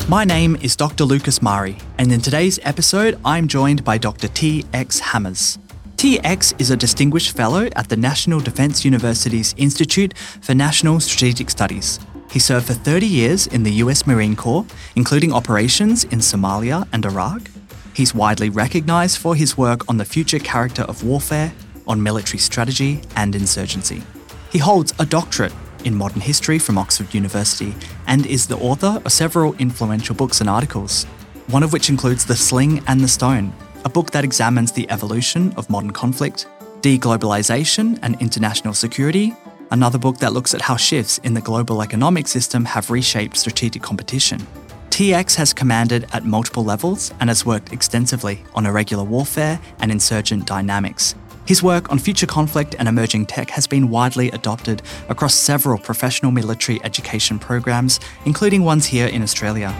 My name is Dr. Lucas Mari, and in today's episode, I'm joined by Dr. T.X. Hammers. T.X. is a distinguished fellow at the National Defence University's Institute for National Strategic Studies. He served for 30 years in the US Marine Corps, including operations in Somalia and Iraq. He's widely recognised for his work on the future character of warfare, on military strategy and insurgency. He holds a doctorate in modern history from Oxford University and is the author of several influential books and articles, one of which includes The Sling and the Stone, a book that examines the evolution of modern conflict, deglobalization and international security, another book that looks at how shifts in the global economic system have reshaped strategic competition. TX has commanded at multiple levels and has worked extensively on irregular warfare and insurgent dynamics. His work on future conflict and emerging tech has been widely adopted across several professional military education programs, including ones here in Australia.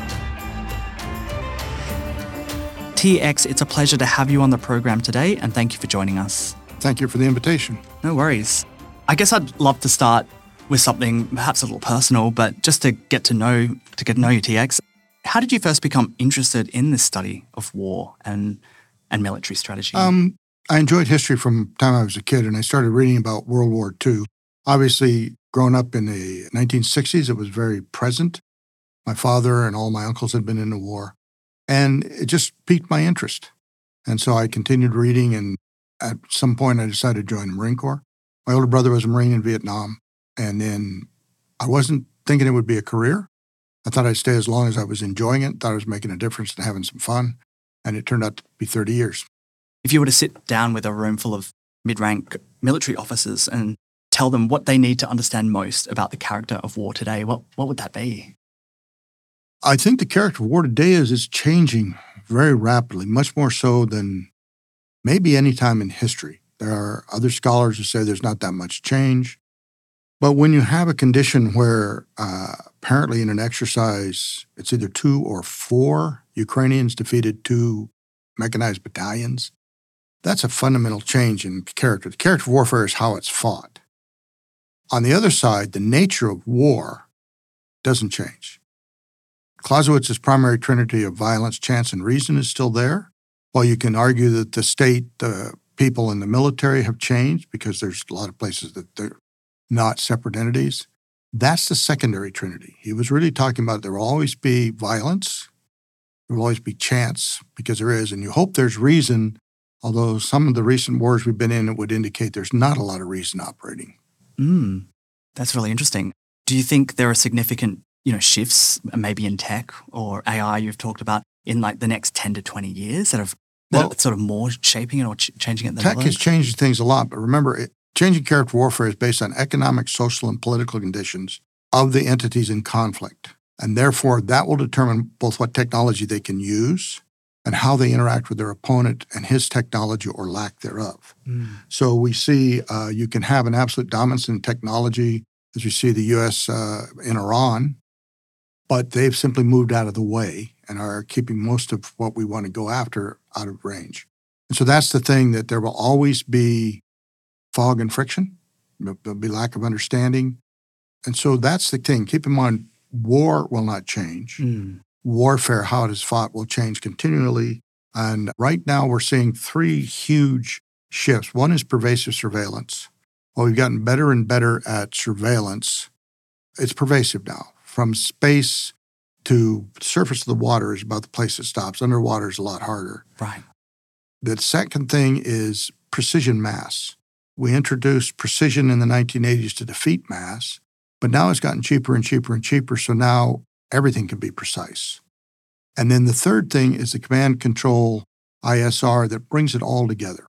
TX, it's a pleasure to have you on the program today, and thank you for joining us. Thank you for the invitation. No worries. I guess I'd love to start with something perhaps a little personal, but just to get to know you, TX. How did you first become interested in this study of war and military strategy? I enjoyed history from the time I was a kid, and I started reading about World War II. Obviously, growing up in the 1960s, it was very present. My father and all my uncles had been in the war, and it just piqued my interest. And so I continued reading, and at some point I decided to join the Marine Corps. My older brother was a Marine in Vietnam, and then I wasn't thinking it would be a career. I thought I'd stay as long as I was enjoying it, thought I was making a difference and having some fun, and it turned out to be 30 years. If you were to sit down with a room full of mid-rank military officers and tell them what they need to understand most about the character of war today, what would that be? I think the character of war today is changing very rapidly, much more so than maybe any time in history. There are other scholars who say there's not that much change. But when you have a condition where apparently in an exercise, it's either 2 or 4 Ukrainians defeated 2 mechanized battalions, that's a fundamental change in character. The character of warfare is how it's fought. On the other side, the nature of war doesn't change. Clausewitz's primary trinity of violence, chance, and reason is still there. While you can argue that the state, the people, and the military have changed because there's a lot of places that they're not separate entities, that's the secondary trinity. He was really talking about there will always be violence, there will always be chance, because there is, and you hope there's reason, although some of the recent wars we've been in, it would indicate there's not a lot of reason operating. That's really interesting. Do you think there are significant, shifts, maybe in tech or AI you've talked about, in like the next 10 to 20 years that are sort of more shaping it or changing it than tech has changed things a lot, but remember, changing character warfare is based on economic, social, and political conditions of the entities in conflict. And therefore, that will determine both what technology they can use and how they interact with their opponent and his technology or lack thereof. So we see you can have an absolute dominance in technology, as we see the U.S. In Iran, but they've simply moved out of the way and are keeping most of what we want to go after out of range. And so that's the thing, that there will always be fog and friction. There'll be lack of understanding. And so that's the thing. Keep in mind, war will not change. Warfare, how it is fought, will change continually. And right now we're seeing 3 huge shifts. One is pervasive surveillance. While we've gotten better and better at surveillance, it's pervasive now. From space to the surface of the water is about the place it stops. Underwater is a lot harder. Right. The second thing is precision mass. We introduced precision in the 1980s to defeat mass, but now it's gotten cheaper and cheaper and cheaper, so now everything can be precise. And then the third thing is the command control ISR that brings it all together.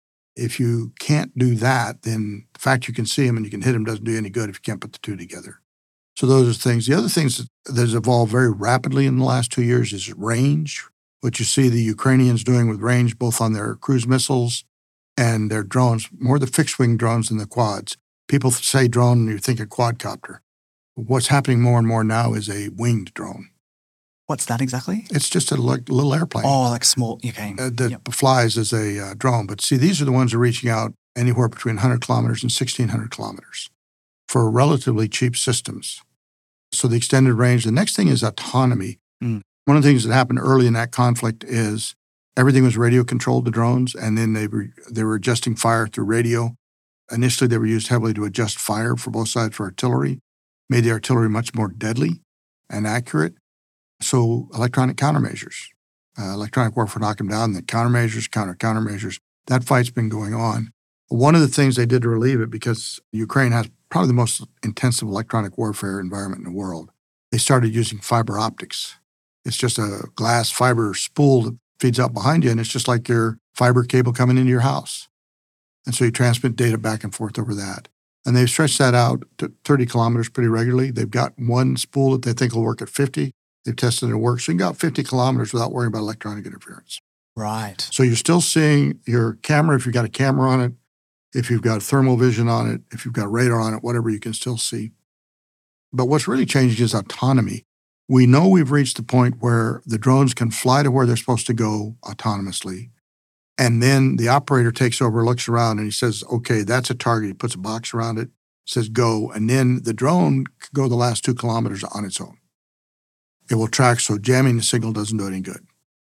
If you can't do that, then the fact you can see them and you can hit them doesn't do any good if you can't put the 2 together. So those are things. The other things that has evolved very rapidly in the last 2 years is range, what you see the Ukrainians doing with range, both on their cruise missiles and their drones, more the fixed-wing drones than the quads. People say drone and you think a quadcopter. What's happening more and more now is a winged drone. What's that exactly? It's just a little airplane. Oh, like small, okay. That flies as a drone. But see, these are the ones that are reaching out anywhere between 100 kilometers and 1,600 kilometers for relatively cheap systems. So the extended range. The next thing is autonomy. Mm. One of the things that happened early in that conflict is everything was radio controlled, the drones, and then they were adjusting fire through radio. Initially, they were used heavily to adjust fire for both sides for artillery, made the artillery much more deadly and accurate. So electronic countermeasures, electronic warfare knocked them down, then countermeasures, countermeasures. That fight's been going on. One of the things they did to relieve it, because Ukraine has probably the most intensive electronic warfare environment in the world, they started using fiber optics. It's just a glass fiber spool that feeds out behind you, and it's just like your fiber cable coming into your house. And so you transmit data back and forth over that. And they've stretched that out to 30 kilometers pretty regularly. They've got one spool that they think will work at 50. They've tested it and it works. So you can go 50 kilometers without worrying about electronic interference. Right. So you're still seeing your camera, if you've got a camera on it, if you've got thermal vision on it, if you've got radar on it, whatever, you can still see. But what's really changing is autonomy. We know we've reached the point where the drones can fly to where they're supposed to go autonomously. And then the operator takes over, looks around, and he says, okay, that's a target. He puts a box around it, says go. And then the drone can go the last 2 kilometers on its own. It will track, so jamming the signal doesn't do any good.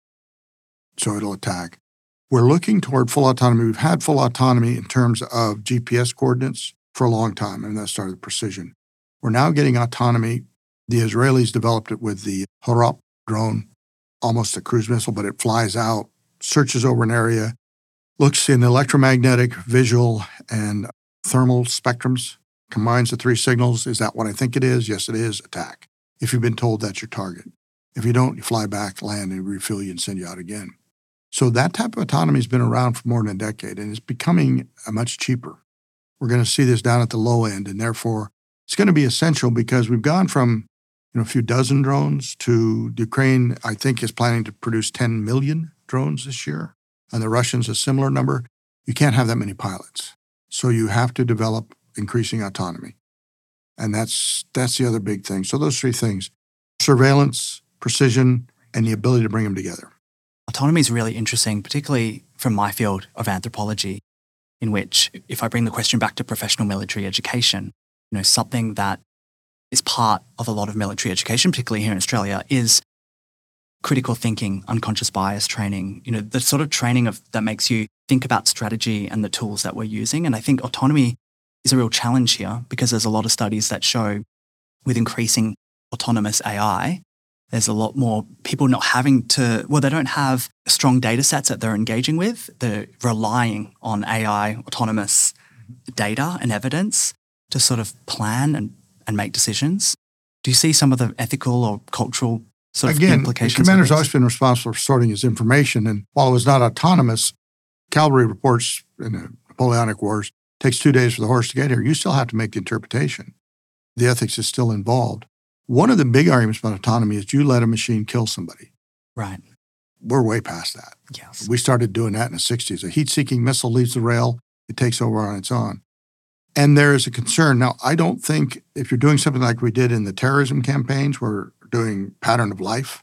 So it'll attack. We're looking toward full autonomy. We've had full autonomy in terms of GPS coordinates for a long time, and that started with precision. We're now getting autonomy. The Israelis developed it with the Horop drone, almost a cruise missile, but it flies out, searches over an area, looks in electromagnetic, visual, and thermal spectrums, combines the 3 signals. Is that what I think it is? Yes, it is. Attack. If you've been told that's your target. If you don't, you fly back, land, and refuel you and send you out again. So that type of autonomy has been around for more than a decade, and it's becoming much cheaper. We're going to see this down at the low end, and therefore it's going to be essential because we've gone from a few dozen drones to Ukraine, I think, is planning to produce 10 million drones this year, and the Russians a similar number. You can't have that many pilots. So you have to develop increasing autonomy. And that's the other big thing. So those 3 things, surveillance, precision, and the ability to bring them together. Autonomy is really interesting, particularly from my field of anthropology, in which, if I bring the question back to professional military education, something that is part of a lot of military education, particularly here in Australia, is critical thinking, unconscious bias training, the sort of training that makes you think about strategy and the tools that we're using. And I think autonomy is a real challenge here because there's a lot of studies that show with increasing autonomous AI, there's a lot more people not having to, they don't have strong data sets that they're engaging with. They're relying on AI, autonomous data and evidence to sort of plan and make decisions. Do you see some of the ethical or cultural sort of implications? The commander's always been responsible for sorting his information. And while it was not autonomous, cavalry reports in the Napoleonic Wars takes 2 days for the horse to get here. You still have to make the interpretation. The ethics is still involved. One of the big arguments about autonomy is you let a machine kill somebody. Right. We're way past that. Yes. We started doing that in the 60s. A heat-seeking missile leaves the rail, it takes over on its own. And there is a concern. Now, I don't think if you're doing something like we did in the terrorism campaigns, we're doing pattern of life,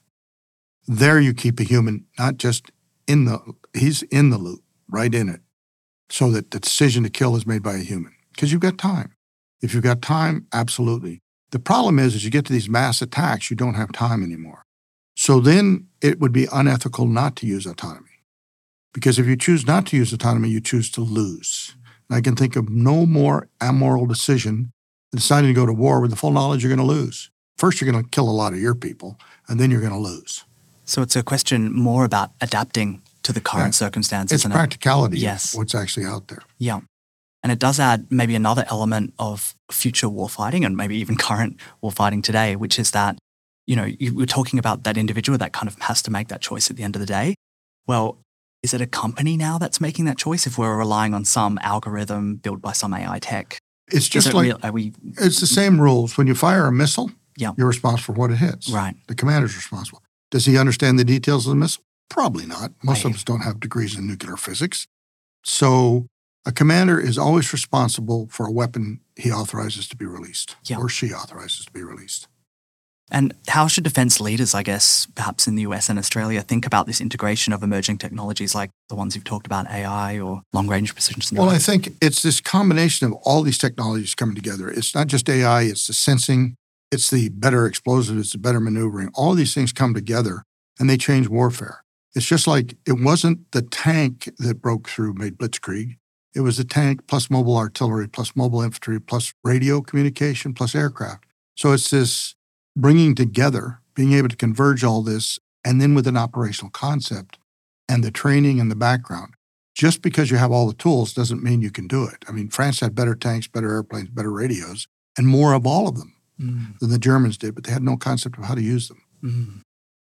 there you keep a human, not just he's in the loop, right in it, so that the decision to kill is made by a human. Because you've got time. If you've got time, absolutely. The problem is, as you get to these mass attacks, you don't have time anymore. So then it would be unethical not to use autonomy. Because if you choose not to use autonomy, you choose to lose. And I can think of no more amoral decision than deciding to go to war with the full knowledge you're going to lose. First, you're going to kill a lot of your people, and then you're going to lose. So it's a question more about adapting to the current circumstances. It's practicality. Yes. What's actually out there. Yeah. And it does add maybe another element of future warfighting and maybe even current warfighting today, which is that, you were talking about that individual that kind of has to make that choice at the end of the day. Well, is it a company now that's making that choice if we're relying on some algorithm built by some AI tech? It's just it's the same rules. When you fire a missile, you're responsible for what it hits. Right. The commander's responsible. Does he understand the details of the missile? Probably not. Most of us don't have degrees in nuclear physics. So a commander is always responsible for a weapon he authorizes to be released or she authorizes to be released. And how should defense leaders, I guess, perhaps in the US and Australia, think about this integration of emerging technologies like the ones you've talked about, AI or long-range precision systems? Well, I think it's this combination of all these technologies coming together. It's not just AI, it's the sensing, it's the better explosives, it's the better maneuvering. All of these things come together and they change warfare. It's just like it wasn't the tank that broke through, made Blitzkrieg. It was the tank plus mobile artillery, plus mobile infantry, plus radio communication, plus aircraft. So it's this bringing together, being able to converge all this, and then with an operational concept and the training and the background. Just because you have all the tools doesn't mean you can do it. I mean, France had better tanks, better airplanes, better radios, and more of all of them than the Germans did, but they had no concept of how to use them.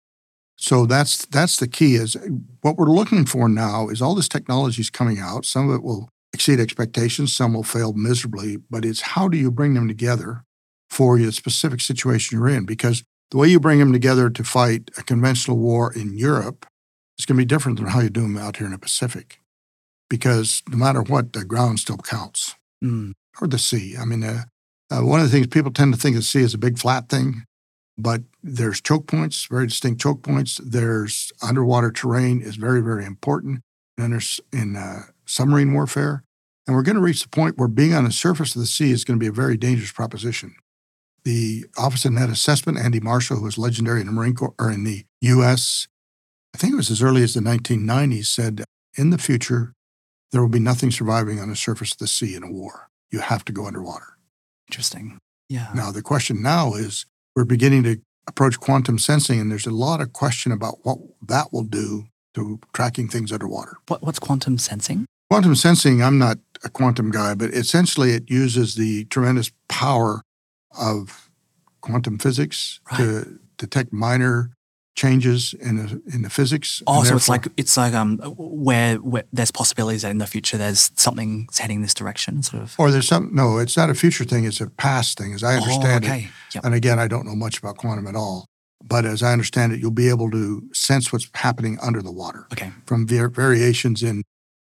So that's the key. Is what we're looking for now is all this technology is coming out. Some of it will exceed expectations, some will fail miserably, but it's how do you bring them together for the specific situation you're in? Because the way you bring them together to fight a conventional war in Europe is going to be different than how you do them out here in the Pacific. Because no matter what, the ground still counts, or the sea. I mean, one of the things people tend to think of the sea as a big flat thing, but there's choke points, very distinct choke points. There's underwater terrain is very, very important in submarine warfare. And we're going to reach the point where being on the surface of the sea is going to be a very dangerous proposition. The Office of Net Assessment, Andy Marshall, who was legendary in the Marine Corps or in the U.S., I think it was as early as the 1990s, said, in the future, there will be nothing surviving on the surface of the sea in a war. You have to go underwater. Interesting. Yeah. Now, the question now is we're beginning to approach quantum sensing, and there's a lot of question about what that will do to tracking things underwater. What's quantum sensing? Quantum sensing, I'm not a quantum guy, but essentially it uses the tremendous power of quantum physics to detect minor changes in the physics. Oh, so it's like where there's possibilities that in the future there's something heading this direction, sort of. Or there's no, it's not a future thing; it's a past thing, as I understand it. Yep. And again, I don't know much about quantum at all, but as I understand it, you'll be able to sense what's happening under the water. Okay. From variations in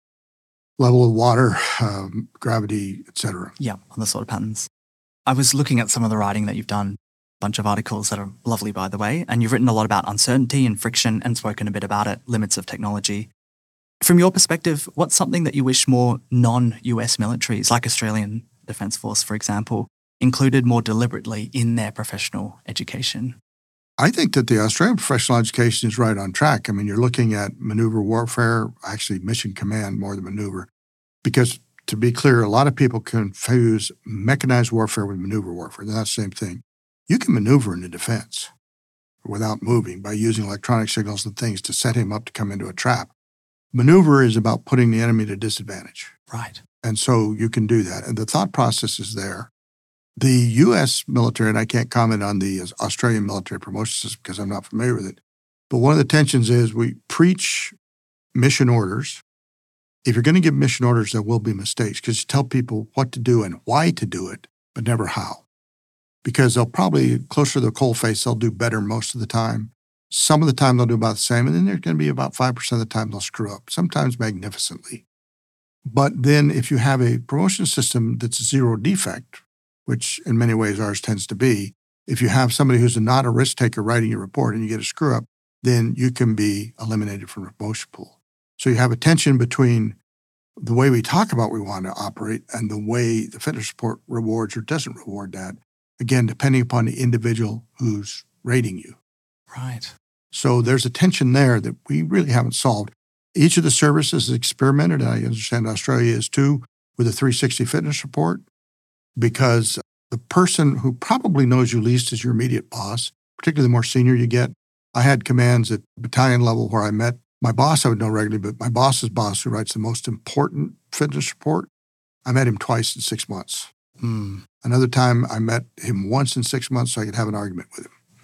level of water, gravity, etc. Yeah, on the sort of patterns. I was looking at some of the writing that you've done. Bunch of articles that are lovely, by the way, and you've written a lot about uncertainty and friction and spoken a bit about it, limits of technology. From your perspective, what's something that you wish more non-US militaries, like Australian Defence Force, for example, included more deliberately in their professional education? I think that the Australian professional education is right on track. I mean, you're looking at maneuver warfare, actually mission command more than maneuver, because to be clear, a lot of people confuse mechanized warfare with maneuver warfare. They're not the same thing. You can maneuver in the defense without moving by using electronic signals and things to set him up to come into a trap. Maneuver is about putting the enemy at a disadvantage. Right. And so you can do that. And the thought process is there. The U.S. military, and I can't comment on the Australian military promotion system because I'm not familiar with it, but one of the tensions is we preach mission orders. If you're going to give mission orders, there will be mistakes because you tell people what to do and why to do it, but never how. Because they'll probably, closer to the coalface, they'll do better most of the time. Some of the time they'll do about the same, and then there's going to be about 5% of the time they'll screw up, sometimes magnificently. But then if you have a promotion system that's zero defect, which in many ways ours tends to be, if you have somebody who's not a risk taker writing your report and you get a screw up, then you can be eliminated from the promotion pool. So you have a tension between the way we talk about we want to operate and the way the fitness report rewards or doesn't reward that. Again, depending upon the individual who's rating you. Right. So there's a tension there that we really haven't solved. Each of the services is experimented, and I understand Australia is too, with a 360 fitness report, because the person who probably knows you least is your immediate boss, particularly the more senior you get. I had commands at battalion level where I met my boss I would know regularly, but my boss's boss who writes the most important fitness report, I met him twice in 6 months. Another time, I met him once in 6 months so I could have an argument with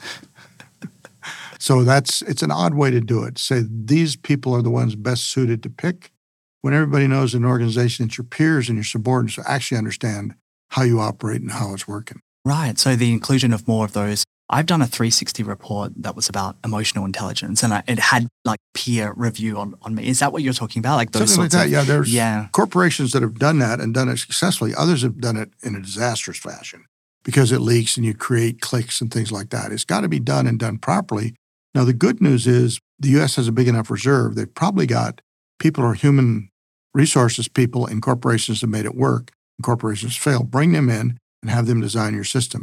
him. So it's an odd way to do it. Say these people are the ones best suited to pick when everybody knows in an organization that your peers and your subordinates actually understand how you operate and how it's working. Right. So the inclusion of more of those. I've done a 360 report that was about emotional intelligence, and it had like peer review on me. Is that what you're talking about? Like those something sorts like that. of, There's corporations that have done that and done it successfully. Others have done it in a disastrous fashion because it leaks and you create cliques and things like that. It's got to be done and done properly. Now, the good news is the U.S. has a big enough reserve. They've probably got people or human resources people in corporations that made it work. And corporations fail. Bring them in and have them design your system.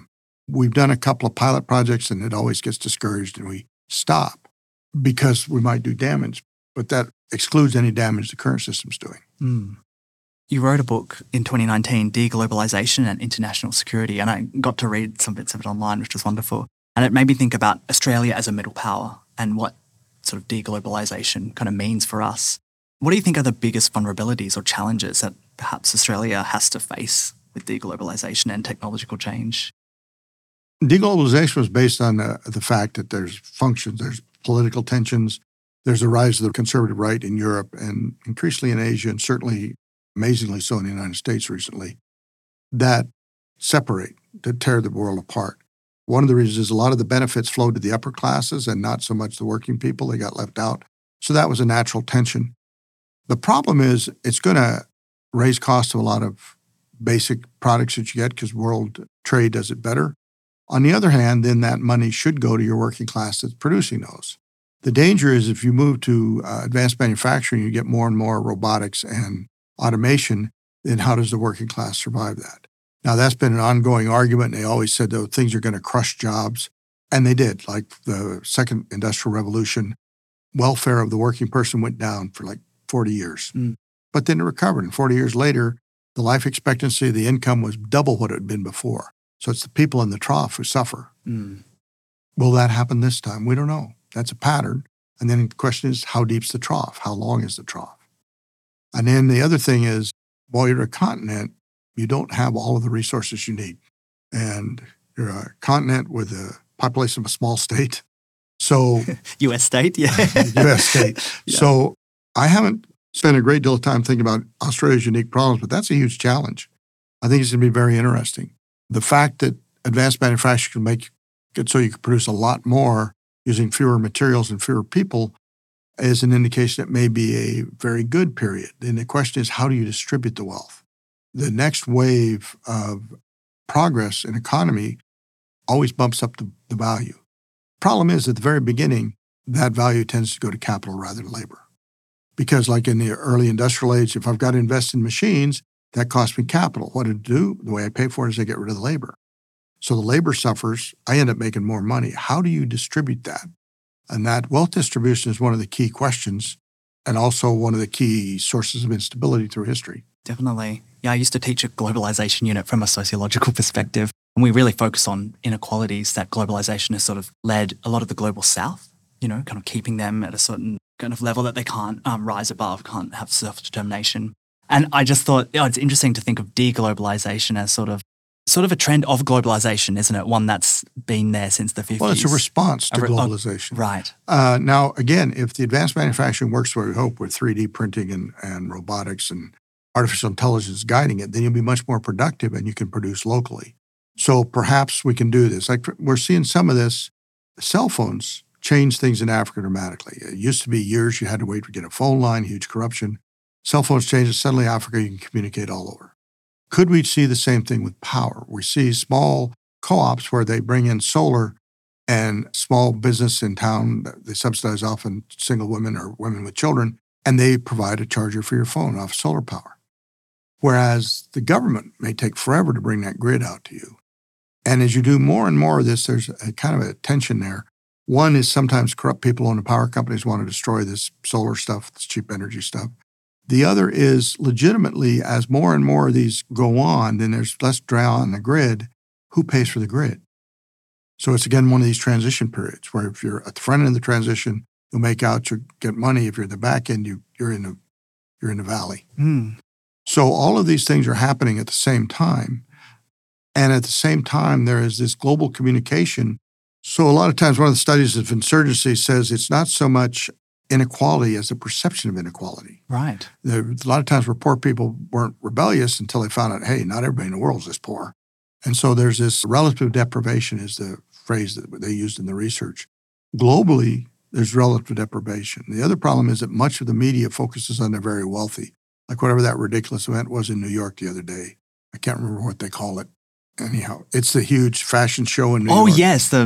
We've done a couple of pilot projects and it always gets discouraged and we stop because we might do damage, but that excludes any damage the current system's doing. Mm. You wrote a book in 2019, Deglobalization and International Security, and I got to read some bits of it online, which was wonderful. And it made me think about Australia as a middle power and what sort of deglobalization kind of means for us. What do you think are the biggest vulnerabilities or challenges that perhaps Australia has to face with deglobalization and technological change? Deglobalization was based on the fact that there's functions, there's political tensions, there's a rise of the conservative right in Europe and increasingly in Asia, and certainly amazingly so in the United States recently, that separate, that tear the world apart. One of the reasons is a lot of the benefits flowed to the upper classes and not so much the working people. They got left out. So that was a natural tension. The problem is it's going to raise costs of a lot of basic products that you get because world trade does it better. On the other hand, then that money should go to your working class that's producing those. The danger is if you move to advanced manufacturing, you get more and more robotics and automation, then how does the working class survive that? Now, that's been an ongoing argument. And they always said, though, things are going to crush jobs. And they did. Like the second industrial revolution, welfare of the working person went down for like 40 years. Mm. But then it recovered. And 40 years later, the life expectancy of the income was double what it had been before. So it's the people in the trough who suffer. Mm. Will that happen this time? We don't know. That's a pattern. And then the question is, how deep's the trough? How long is the trough? And then the other thing is, while you're a continent, you don't have all of the resources you need. And you're a continent with a population of a small state. So U.S. state, yeah. U.S. state. Yeah. So I haven't spent a great deal of time thinking about Australia's unique problems, but that's a huge challenge. I think it's going to be very interesting. The fact that advanced manufacturing can make it so you can produce a lot more using fewer materials and fewer people is an indication it may be a very good period. And the question is, how do you distribute the wealth? The next wave of progress in economy always bumps up the value. Problem is, at the very beginning, that value tends to go to capital rather than labor. Because like in the early industrial age, if I've got to invest in machines, that costs me capital. What to do? The way I pay for it is I get rid of the labor. So the labor suffers. I end up making more money. How do you distribute that? And that wealth distribution is one of the key questions and also one of the key sources of instability through history. Definitely. Yeah, I used to teach a globalization unit from a sociological perspective, and we really focus on inequalities that globalization has sort of led a lot of the global south, kind of keeping them at a certain kind of level that they can't rise above, can't have self-determination. And I just thought, it's interesting to think of deglobalization as sort of a trend of globalization, isn't it? One that's been there since the 50s. Well, it's a response to globalization. Right. Now, again, if the advanced manufacturing works the way we hope with 3D printing and robotics and artificial intelligence guiding it, then you'll be much more productive and you can produce locally. So perhaps we can do this. Like we're seeing some of this. Cell phones change things in Africa dramatically. It used to be years you had to wait to get a phone line, huge corruption. Cell phones change it. Suddenly Africa, you can communicate all over. Could we see the same thing with power? We see small co-ops where they bring in solar and small business in town. They subsidize often single women or women with children, and they provide a charger for your phone off solar power. Whereas the government may take forever to bring that grid out to you. And as you do more and more of this, there's a kind of a tension there. One is sometimes corrupt people on the power companies want to destroy this solar stuff, this cheap energy stuff. The other is legitimately, as more and more of these go on, then there's less draw on the grid. Who pays for the grid? So it's, again, one of these transition periods where if you're at the front end of the transition, you'll make out, you'll get money. If you're at the back end, you're in the valley. Mm. So all of these things are happening at the same time. And at the same time, there is this global communication. So a lot of times, one of the studies of insurgency says it's not so much inequality as a perception of inequality. Right. A lot of times where poor people weren't rebellious until they found out, hey, not everybody in the world is this poor. And so there's this relative deprivation is the phrase that they used in the research. Globally, there's relative deprivation. The other problem is that much of the media focuses on the very wealthy, like whatever that ridiculous event was in New York the other day. I can't remember what they call it. Anyhow, it's the huge fashion show in New York. Oh, yes, the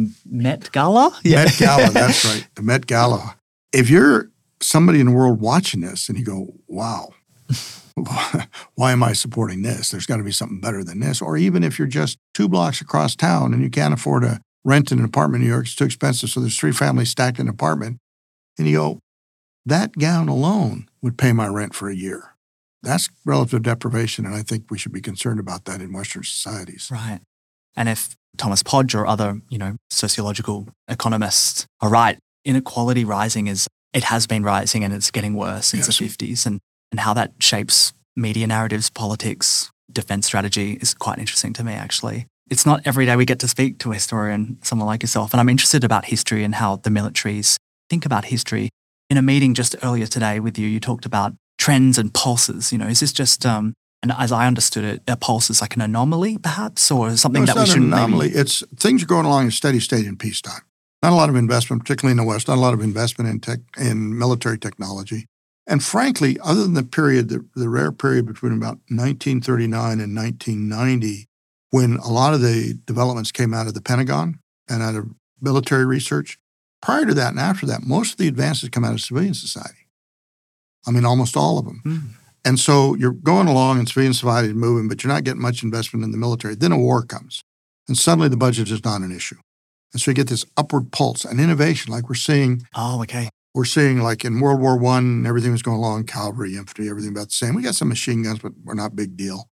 Met Gala? Yeah. Met Gala, that's right, the Met Gala. If you're somebody in the world watching this and you go, wow, why am I supporting this? There's got to be something better than this. Or even if you're just 2 blocks across town and you can't afford to rent an apartment in New York, it's too expensive, so there's 3 families stacked in an apartment, and you go, that gown alone would pay my rent for a year. That's relative deprivation, and I think we should be concerned about that in Western societies. Right. And if Thomas Podge or other, sociological economists are right, inequality it has been rising and it's getting worse since the 50s, and how that shapes media narratives, politics, defense strategy is quite interesting to me, actually. It's not every day we get to speak to a historian, someone like yourself, and I'm interested about history and how the militaries think about history. In a meeting just earlier today with you, you talked about trends and pulses. Is this just, and as I understood it, a pulse is like an anomaly, perhaps, or something that we shouldn't It's not an anomaly. It's things are going along in steady state in peacetime. Not a lot of investment, particularly in the West, not a lot of investment in military technology. And frankly, other than the rare period between about 1939 and 1990, when a lot of the developments came out of the Pentagon and out of military research, prior to that and after that, most of the advances come out of civilian society. I mean, almost all of them. Mm. And so you're going along and civilian society is moving, but you're not getting much investment in the military. Then a war comes, and suddenly the budget is not an issue. And so you get this upward pulse and innovation like we're seeing. Oh, okay. We're seeing like in World War I, everything was going along, cavalry, infantry, everything about the same. We got some machine guns, but we're not a big deal.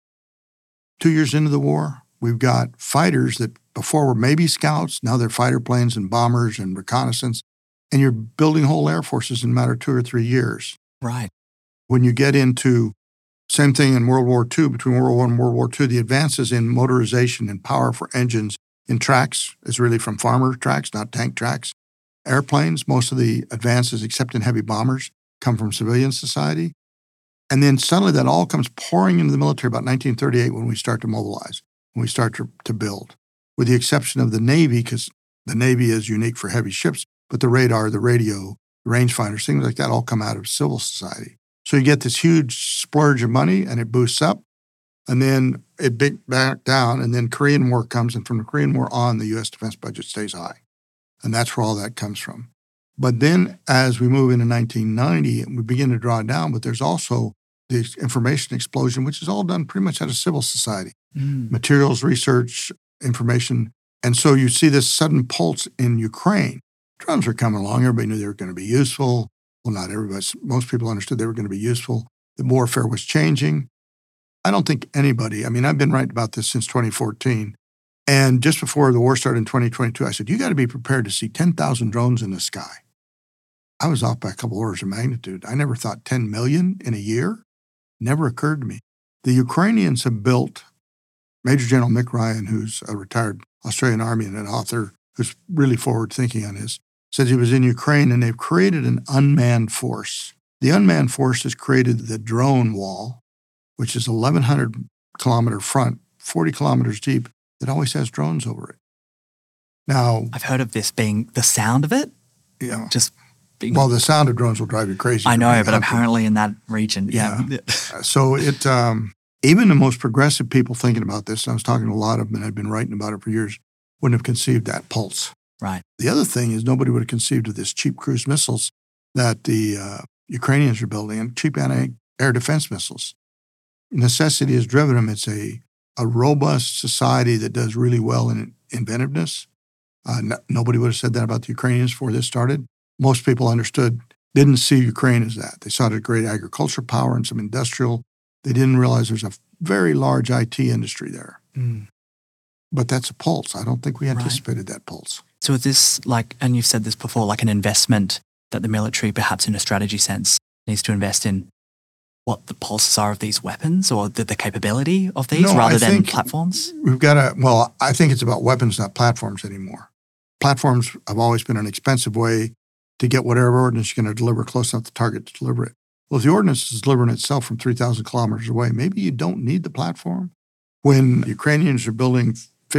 2 years into the war, we've got fighters that before were maybe scouts, now they're fighter planes and bombers and reconnaissance, and you're building whole air forces in a matter of 2 or 3 years. Right. When you get into same thing in World War II, between World War I and World War II, the advances in motorization and power for engines in tracks is really from farmer tracks, not tank tracks. Airplanes, most of the advances, except in heavy bombers, come from civilian society. And then suddenly that all comes pouring into the military about 1938 when we start to mobilize, when we start to build, with the exception of the Navy, because the Navy is unique for heavy ships, but the radar, the radio, the rangefinders, things like that all come out of civil society. So you get this huge splurge of money and it boosts up, and then it back down, and then Korean War comes, and from the Korean War on, the U.S. defense budget stays high. And that's where all that comes from. But then as we move into 1990, we begin to draw down, but there's also the information explosion, which is all done pretty much out of civil society. Materials research, information. And so you see this sudden pulse in Ukraine. Drones were coming along. Everybody knew they were going to be useful. Well, not everybody. Most people understood they were going to be useful. The warfare was changing. I don't think anybody, I've been writing about this since 2014. And just before the war started in 2022, I said, you got to be prepared to see 10,000 drones in the sky. I was off by a couple orders of magnitude. I never thought 10 million in a year. Never occurred to me. The Ukrainians have built, Major General Mick Ryan, who's a retired Australian Army and an author who's really forward-thinking on this, says he was in Ukraine and they've created an unmanned force. The unmanned force has created the drone wall, which is 1,100-kilometer front, 40 kilometers deep, that always has drones over it. Now, I've heard of this being the sound of it. Yeah. Just being. Well, the sound of drones will drive you crazy. I know, but apparently in that region, yeah. So it, even the most progressive people thinking about this, and I was talking to a lot of them and I've been writing about it for years, wouldn't have conceived that pulse. Right. The other thing is nobody would have conceived of this cheap cruise missiles that the Ukrainians are building, and cheap anti-air defense missiles. Necessity has driven them. It's a robust society that does really well in inventiveness. Nobody would have said that about the Ukrainians before this started. Most people didn't see Ukraine as that. They saw it as a great agriculture power and some industrial. They didn't realize there's a very large IT industry there. But that's a pulse. I don't think we anticipated that pulse. So is this and you've said this before, like an investment that the military, perhaps in a strategy sense, needs to invest in what the pulses are of these weapons or the capability of these rather than platforms? I think it's about weapons, not platforms anymore. Platforms have always been an expensive way to get whatever ordnance you're going to deliver close enough to target to deliver it. Well, if the ordnance is delivering itself from 3,000 kilometers away, maybe you don't need the platform. When Ukrainians are building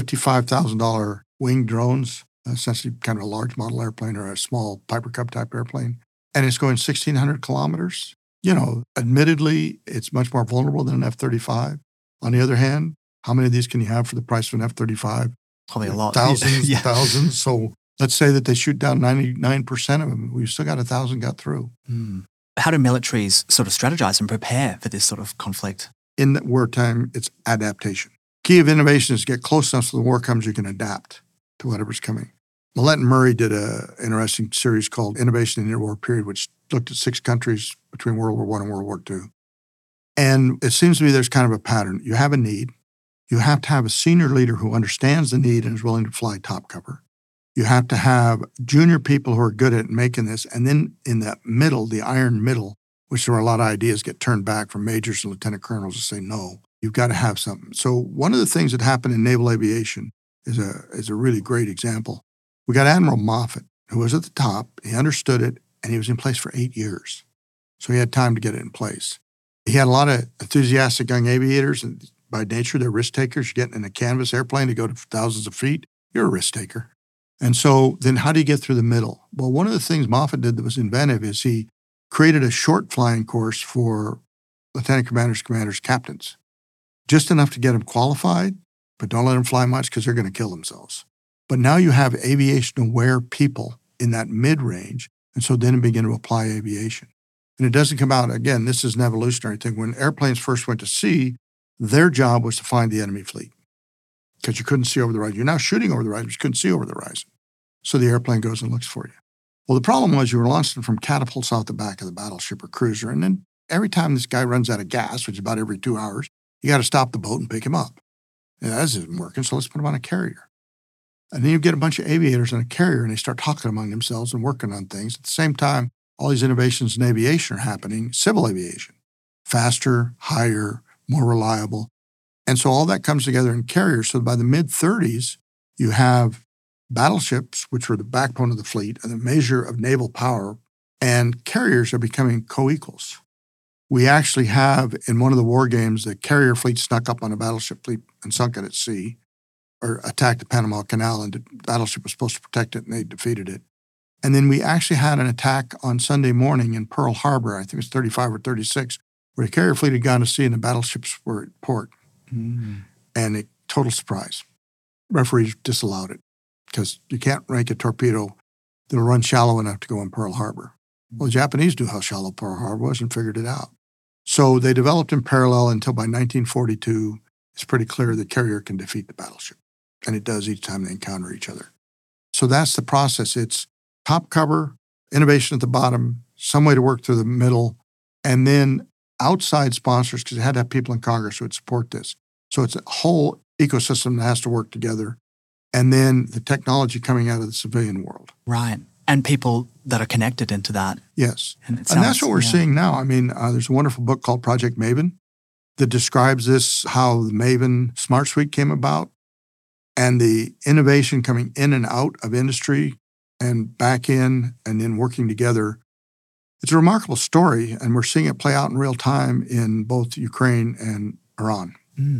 $55,000 winged drones, essentially kind of a large model airplane or a small Piper Cub type airplane, and it's going 1,600 kilometers, admittedly, it's much more vulnerable than an F-35. On the other hand, how many of these can you have for the price of an F-35? Probably a lot. Thousands. So let's say that they shoot down 99% of them. We've still got 1,000 got through. How do militaries sort of strategize and prepare for this sort of conflict? In the wartime, it's adaptation. Key of innovation is to get close enough so the war comes, you can adapt to whatever's coming. Millett and Murray did an interesting series called Innovation in the Interwar Period, which looked at 6 countries between World War I and World War II. And it seems to me there's kind of a pattern. You have a need. You have to have a senior leader who understands the need and is willing to fly top cover. You have to have junior people who are good at making this. And then in that middle, the iron middle, which there are a lot of ideas get turned back from majors and lieutenant colonels to say, no, you've got to have something. So one of the things that happened in naval aviation is a really great example. We got Admiral Moffett, who was at the top. He understood it, and he was in place for 8 years. So he had time to get it in place. He had a lot of enthusiastic young aviators, and by nature, they're risk takers. You get in a canvas airplane to go to thousands of feet, you're a risk taker. And so then how do you get through the middle? Well, one of the things Moffett did that was inventive is he created a short flying course for lieutenant commanders, captains, just enough to get them qualified, but don't let them fly much because they're going to kill themselves. But now you have aviation-aware people in that mid-range, and so then begin to apply aviation. And it doesn't come out, again, this is an evolutionary thing. When airplanes first went to sea, their job was to find the enemy fleet because you couldn't see over the horizon. You're now shooting over the horizon, but you couldn't see over the horizon. So the airplane goes and looks for you. Well, the problem was you were launching from catapults out the back of the battleship or cruiser, and then every time this guy runs out of gas, which is about every 2 hours, you got to stop the boat and pick him up. And that isn't working, so let's put him on a carrier. And then you get a bunch of aviators on a carrier, and they start talking among themselves and working on things. At the same time, all these innovations in aviation are happening, civil aviation, faster, higher, more reliable. And so all that comes together in carriers. So by the mid-30s, you have battleships, which were the backbone of the fleet and the measure of naval power, and carriers are becoming co-equals. We actually have, in one of the war games, the carrier fleet snuck up on a battleship fleet and sunk it at sea, or attacked the Panama Canal, and the battleship was supposed to protect it, and they defeated it. And then we actually had an attack on Sunday morning in Pearl Harbor, I think it was 35 or 36, where the carrier fleet had gone to sea and the battleships were at port. And a total surprise. Referees disallowed it because you can't rank a torpedo that'll run shallow enough to go in Pearl Harbor. Well, the Japanese knew how shallow Pearl Harbor was and figured it out. So they developed in parallel until by 1942, it's pretty clear the carrier can defeat the battleship. And it does each time they encounter each other. So that's the process. It's top cover, innovation at the bottom, some way to work through the middle, and then outside sponsors, because they had to have people in Congress who would support this. So it's a whole ecosystem that has to work together. And then the technology coming out of the civilian world. Right. And people that are connected into that. Yes. And that's what we're seeing now. I mean, there's a wonderful book called Project Maven that describes this, how the Maven Smart Suite came about and the innovation coming in and out of industry and back in and then working together. It's a remarkable story, and we're seeing it play out in real time in both Ukraine and Iran.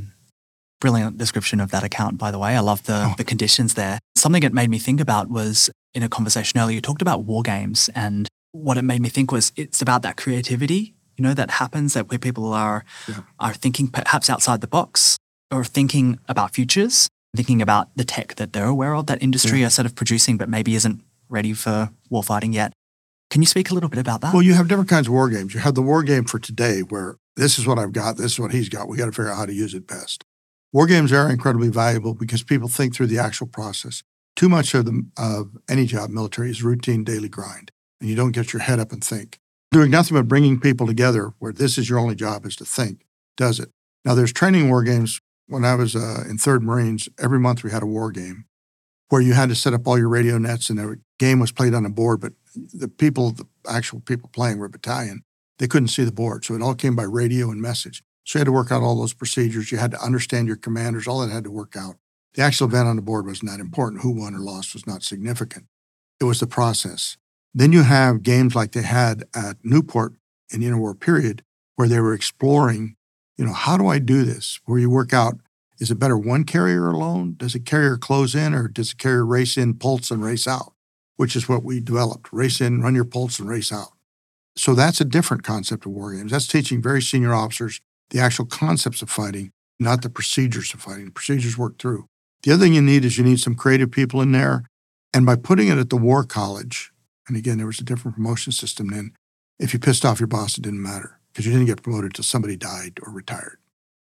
Brilliant description of that account, by the way. I love the conditions there. Something it made me think about was, in a conversation earlier, you talked about war games, and what it made me think was it's about that creativity, that happens, that where people are thinking perhaps outside the box or thinking about futures, thinking about the tech that they're aware of, that industry are sort of producing but maybe isn't ready for warfighting yet. Can you speak a little bit about that? Well, you have different kinds of war games. You have the war game for today where this is what I've got, this is what he's got. We got to figure out how to use it best. War games are incredibly valuable because people think through the actual process. Too much of any job, military, is routine daily grind, and you don't get your head up and think. Doing nothing but bringing people together where this is your only job is to think, does it. Now, there's training war games. When I was in 3rd Marines, every month we had a war game where you had to set up all your radio nets and the game was played on a board, but the actual people playing were a battalion. They couldn't see the board, so it all came by radio and message. So you had to work out all those procedures. You had to understand your commanders. All that had to work out. The actual event on the board wasn't that important. Who won or lost was not significant. It was the process. Then you have games like they had at Newport in the interwar period where they were exploring, how do I do this? Where you work out, is it better one carrier alone? Does a carrier close in, or does a carrier race in, pulse, and race out? Which is what we developed. Race in, run your pulse, and race out. So that's a different concept of war games. That's teaching very senior officers the actual concepts of fighting, not the procedures of fighting. The procedures work through. The other thing you need is some creative people in there. And by putting it at the War College, and again, there was a different promotion system then, If you pissed off your boss, it didn't matter because you didn't get promoted till somebody died or retired.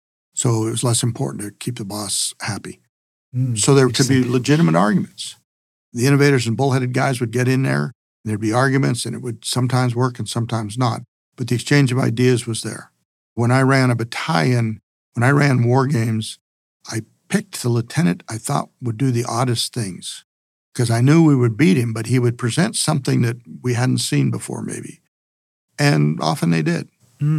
So it was less important to keep the boss happy. So there could be legitimate arguments. The innovators and bullheaded guys would get in there, and there'd be arguments, and it would sometimes work and sometimes not. But the exchange of ideas was there. When I ran a battalion, when I ran war games, I picked the lieutenant I thought would do the oddest things because I knew we would beat him, but he would present something that we hadn't seen before maybe. And often they did.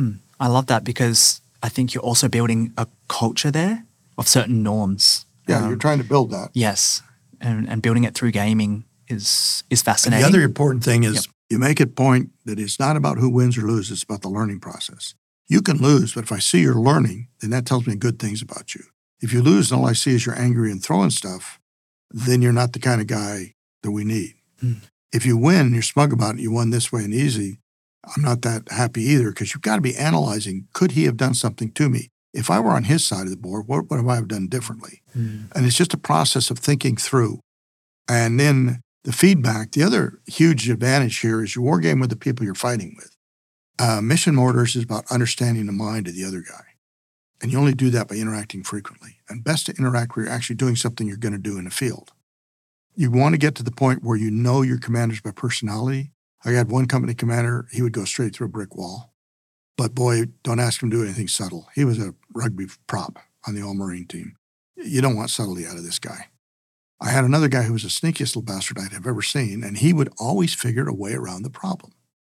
I love that because I think you're also building a culture there of certain norms. Yeah, you're trying to build that. Yes, and building it through gaming is fascinating. And the other important thing is you make it point that it's not about who wins or loses, it's about the learning process. You can lose, but if I see you're learning, then that tells me good things about you. If you lose and all I see is you're angry and throwing stuff, then you're not the kind of guy that we need. If you win and you're smug about it, you won this way and easy, I'm not that happy either because you've got to be analyzing, could he have done something to me? If I were on his side of the board, what would I have done differently? And it's just a process of thinking through. And then the feedback, the other huge advantage here is you war game with the people you're fighting with. Mission orders is about understanding the mind of the other guy. And you only do that by interacting frequently. And best to interact where you're actually doing something you're going to do in the field. You want to get to the point where you know your commanders by personality. I had one company commander, he would go straight through a brick wall. But boy, don't ask him to do anything subtle. He was a rugby prop on the All-Marine team. You don't want subtlety out of this guy. I had another guy who was the sneakiest little bastard I'd have ever seen, and he would always figure a way around the problem.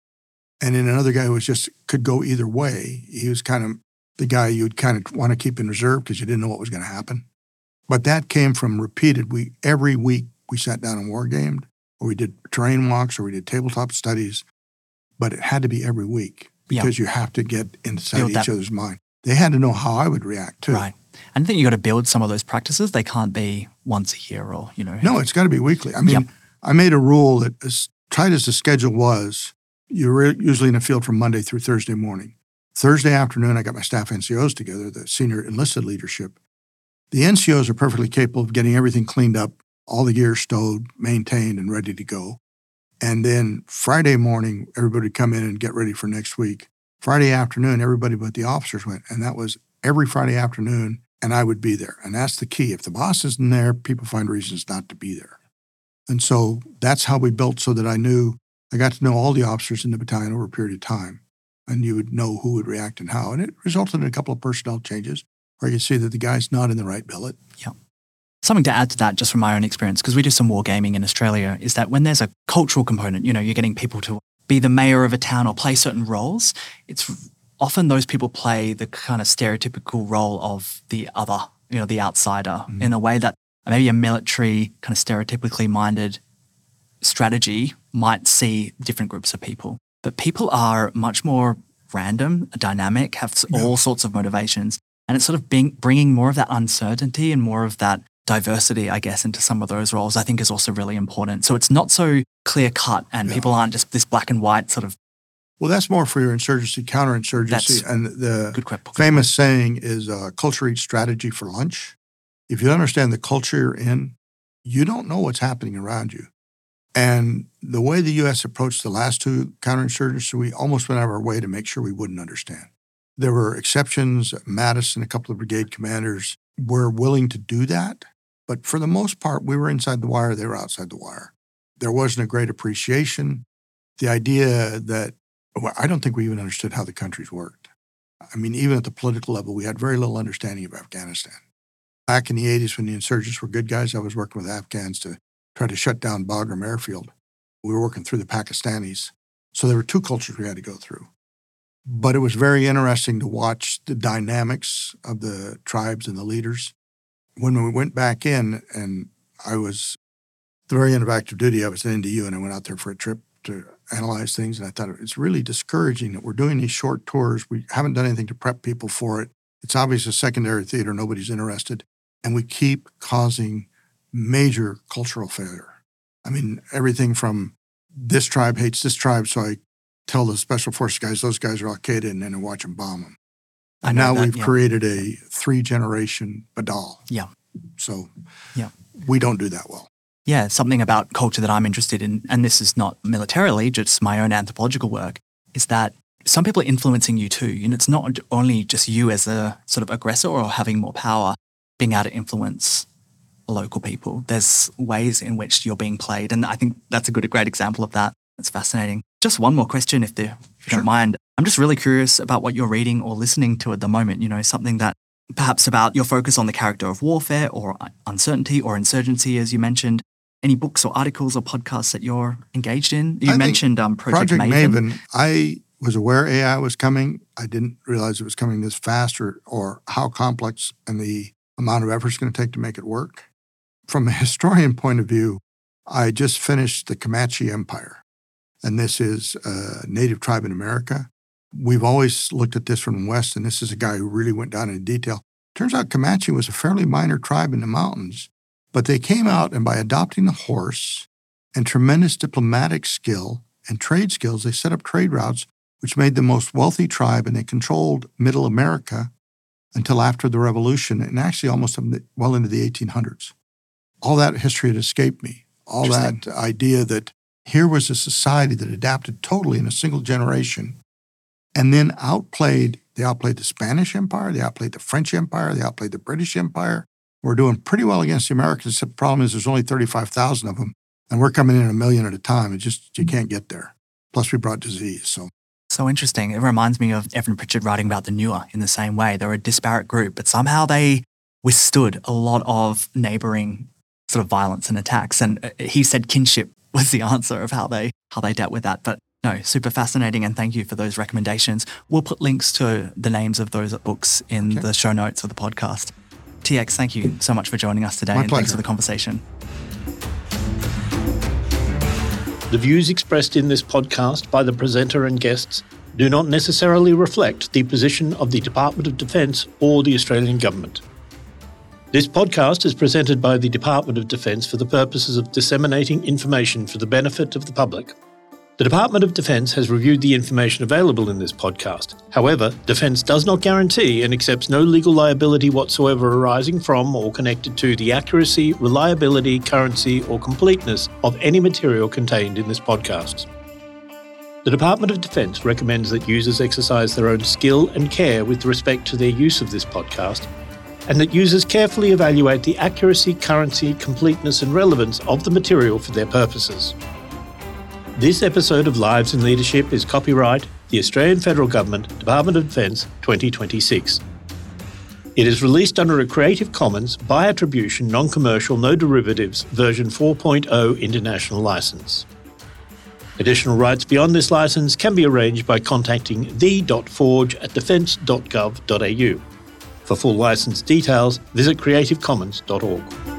And then another guy who was just could go either way. He was kind of the guy you'd kind of want to keep in reserve because you didn't know what was going to happen. But that came from repeated. Every week we sat down and war gamed, or we did terrain walks, or we did tabletop studies. But it had to be every week because you have to get inside each other's mind. They had to know how I would react too. Right. And I think you got to build some of those practices. They can't be once a year or, No, it's got to be weekly. I mean, I made a rule that as tight as the schedule was, you were usually in the field from Monday through Thursday morning. Thursday afternoon, I got my staff NCOs together, the senior enlisted leadership. The NCOs are perfectly capable of getting everything cleaned up, all the gear stowed, maintained, and ready to go. And then Friday morning, everybody would come in and get ready for next week. Friday afternoon, everybody but the officers went. And that was every Friday afternoon, and I would be there. And that's the key. If the boss isn't there, people find reasons not to be there. And so that's how we built so that I got to know all the officers in the battalion over a period of time. And you would know who would react and how. And it resulted in a couple of personnel changes where you see that the guy's not in the right billet. Yeah. Something to add to that, just from my own experience, because we do some war gaming in Australia, is that when there's a cultural component, you're getting people to be the mayor of a town or play certain roles, it's often those people play the kind of stereotypical role of the other, the outsider, in a way that maybe a military kind of stereotypically minded strategy might see different groups of people. But people are much more random, dynamic, have all sorts of motivations. And it's sort of bringing more of that uncertainty and more of that diversity, I guess, into some of those roles, I think is also really important. So it's not so clear cut and people aren't just this black and white sort of. Well, that's more for your insurgency, counterinsurgency. And the famous saying is culture eats strategy for lunch. If you understand the culture you're in, you don't know what's happening around you. And the way the U.S. approached the last two counterinsurgencies, we almost went out of our way to make sure we wouldn't understand. There were exceptions. Mattis and a couple of brigade commanders were willing to do that. But for the most part, we were inside the wire, they were outside the wire. There wasn't a great appreciation. The idea that, I don't think we even understood how the countries worked. I mean, even at the political level, we had very little understanding of Afghanistan. Back in the 80s when the insurgents were good guys, I was working with Afghans to try to shut down Bagram Airfield. We were working through the Pakistanis. So there were two cultures we had to go through. But it was very interesting to watch the dynamics of the tribes and the leaders. When we went back in, and I was at the very end of active duty, I was in NDU, and I went out there for a trip to analyze things, and I thought it's really discouraging that we're doing these short tours. We haven't done anything to prep people for it. It's obvious a secondary theater, nobody's interested, and we keep causing major cultural failure. I mean, everything from this tribe hates this tribe, so I tell the special forces guys, those guys are Al-Qaeda, and then I watch them bomb them. And now we've created a 3-generation Badal. Yeah. So we don't do that well. Yeah, something about culture that I'm interested in, and this is not militarily, just my own anthropological work, is that some people are influencing you too. It's not only just you as a sort of aggressor or having more power, being able to influence local people. There's ways in which you're being played. And I think that's a great example of that. It's fascinating. Just one more question, if you don't mind. I'm just really curious about what you're reading or listening to at the moment, something that perhaps about your focus on the character of warfare or uncertainty or insurgency, as you mentioned. Any books or articles or podcasts that you're engaged in? You mentioned Project Maven. I was aware AI was coming. I didn't realize it was coming this fast or how complex and the amount of effort it's going to take to make it work. From a historian point of view, I just finished the Comanche Empire, and this is a native tribe in America. We've always looked at this from the West, and this is a guy who really went down in detail. Turns out Comanche was a fairly minor tribe in the mountains, but they came out, and by adopting the horse and tremendous diplomatic skill and trade skills, they set up trade routes, which made them the most wealthy tribe, and they controlled Middle America until after the Revolution, and actually almost well into the 1800s. All that history had escaped me. All that idea that here was a society that adapted totally in a single generation and then they outplayed the Spanish Empire, they outplayed the French Empire, they outplayed the British Empire. We're doing pretty well against the Americans, except the problem is there's only 35,000 of them, and we're coming in 1 million at a time. You can't get there. Plus we brought disease, So interesting. It reminds me of Evan Pritchard writing about the Nuer in the same way. They're a disparate group, but somehow they withstood a lot of neighboring sort of violence and attacks. And he said kinship was the answer of how they dealt with that. But no, super fascinating, and thank you for those recommendations. We'll put links to the names of those books in the show notes of the podcast. TX, thank you so much for joining us today. My pleasure. Thanks for the conversation. The views expressed in this podcast by the presenter and guests do not necessarily reflect the position of the Department of Defence or the Australian Government. This podcast is presented by the Department of Defence for the purposes of disseminating information for the benefit of the public. The Department of Defence has reviewed the information available in this podcast. However, Defence does not guarantee and accepts no legal liability whatsoever arising from or connected to the accuracy, reliability, currency, or completeness of any material contained in this podcast. The Department of Defence recommends that users exercise their own skill and care with respect to their use of this podcast, and that users carefully evaluate the accuracy, currency, completeness, and relevance of the material for their purposes. This episode of Lives in Leadership is copyright the Australian Federal Government, Department of Defence, 2026. It is released under a Creative Commons by attribution, non-commercial, no derivatives, version 4.0 international licence. Additional rights beyond this licence can be arranged by contacting the.forge@defence.gov.au. For full licence details, visit creativecommons.org.